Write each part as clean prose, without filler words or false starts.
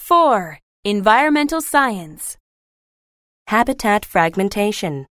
4. Environmental science. Habitat fragmentation.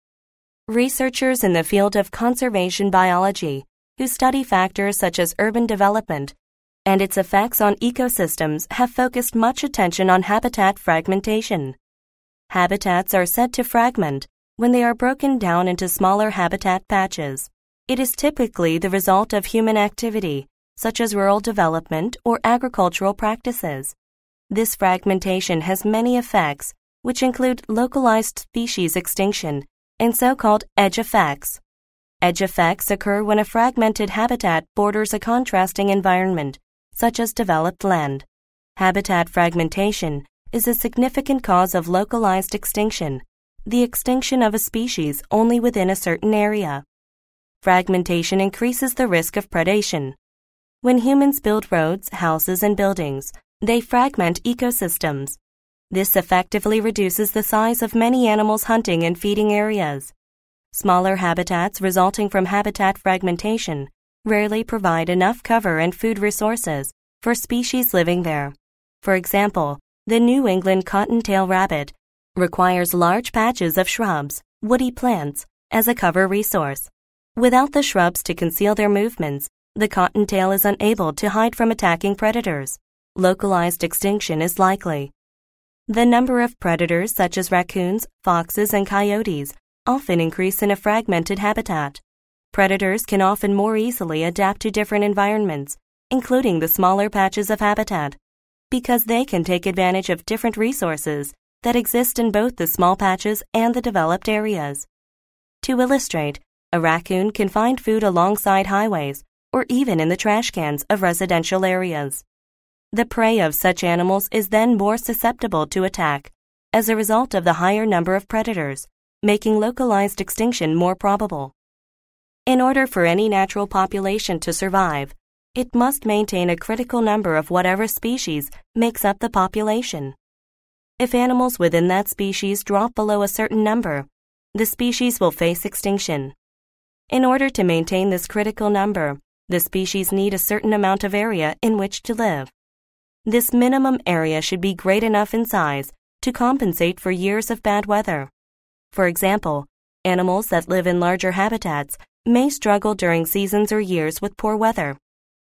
Researchers in the field of conservation biology who study factors such as urban development and its effects on ecosystems have focused much attention on habitat fragmentation. Habitats are said to fragment when they are broken down into smaller habitat patches. It is typically the result of human activity, such as rural development or agricultural practices. This fragmentation has many effects, which include localized species extinction and so-called edge effects. Edge effects occur when a fragmented habitat borders a contrasting environment, such as developed land. Habitat fragmentation is a significant cause of localized extinction, the extinction of a species only within a certain area. Fragmentation increases the risk of predation. When humans build roads, houses, and buildings, they fragment ecosystems. This effectively reduces the size of many animals' hunting and feeding areas. Smaller habitats resulting from habitat fragmentation rarely provide enough cover and food resources for species living there. For example, the New England cottontail rabbit requires large patches of shrubs, woody plants, as a cover resource. Without the shrubs to conceal their movements, the cottontail is unable to hide from attacking predators. Localized extinction is likely. The number of predators such as raccoons, foxes, and coyotes often increase in a fragmented habitat. Predators can often more easily adapt to different environments, including the smaller patches of habitat, because they can take advantage of different resources that exist in both the small patches and the developed areas. To illustrate, a raccoon can find food alongside highways or even in the trash cans of residential areas. The prey of such animals is then more susceptible to attack as a result of the higher number of predators, making localized extinction more probable. In order for any natural population to survive, it must maintain a critical number of whatever species makes up the population. If animals within that species drop below a certain number, the species will face extinction. In order to maintain this critical number, the species need a certain amount of area in which to live. This minimum area should be great enough in size to compensate for years of bad weather. For example, animals that live in larger habitats may struggle during seasons or years with poor weather.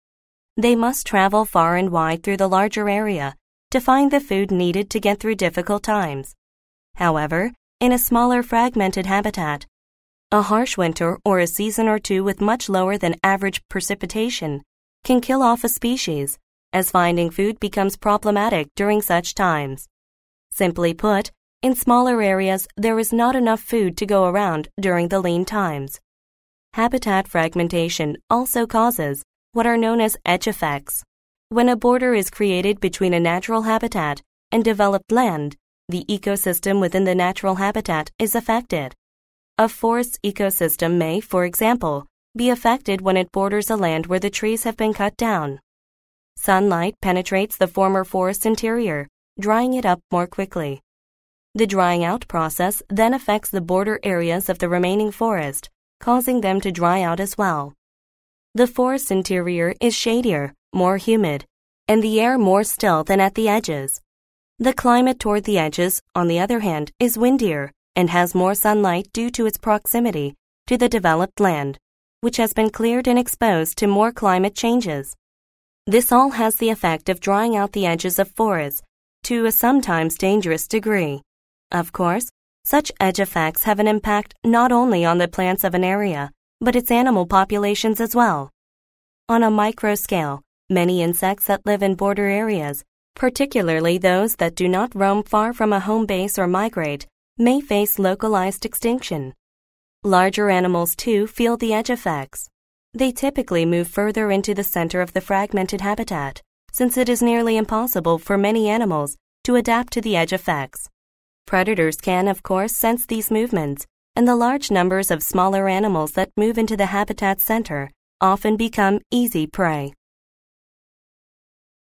They must travel far and wide through the larger area to find the food needed to get through difficult times. However, in a smaller fragmented habitat, a harsh winter or a season or two with much lower than average precipitation can kill off a species, as finding food becomes problematic during such times. Simply put, in smaller areas, there is not enough food to go around during the lean times. Habitat fragmentation also causes what are known as edge effects. When a border is created between a natural habitat and developed land, the ecosystem within the natural habitat is affected. A forest ecosystem may, for example, be affected when it borders a land where the trees have been cut down. Sunlight penetrates the former forest interior, drying it up more quickly. The drying out process then affects the border areas of the remaining forest, causing them to dry out as well. The forest interior is shadier, more humid, and the air more still than at the edges. The climate toward the edges, on the other hand, is windier and has more sunlight due to its proximity to the developed land, which has been cleared and exposed to more climate changes. This all has the effect of drying out the edges of forests to a sometimes dangerous degree. Of course, such edge effects have an impact not only on the plants of an area, but its animal populations as well. On a micro scale, many insects that live in border areas, particularly those that do not roam far from a home base or migrate, may face localized extinction. Larger animals, too, feel the edge effects. They typically move further into the center of the fragmented habitat, since it is nearly impossible for many animals to adapt to the edge effects. Predators can, of course, sense these movements, and the large numbers of smaller animals that move into the habitat center often become easy prey.